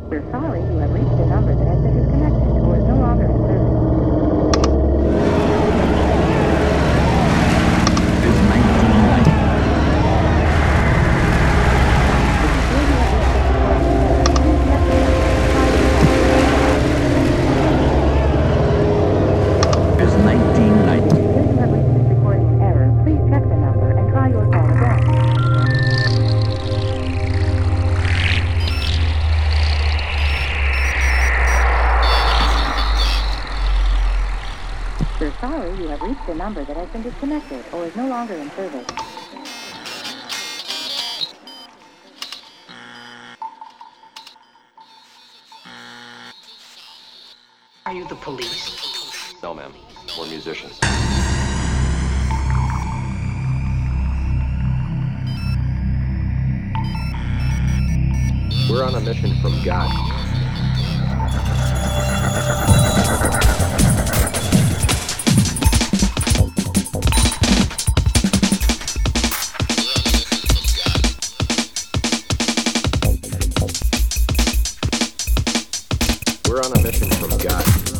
We're sorry you have reached a number that has been disconnected or is no longer in service. It's 1990. It's 1990. If you have reached this recording in error, please check the number and try your phone again. We're sorry you have reached a number that has been disconnected or is no longer in service. Are you the police? No, ma'am. We're musicians. We're on a mission from God. We're on a mission from God.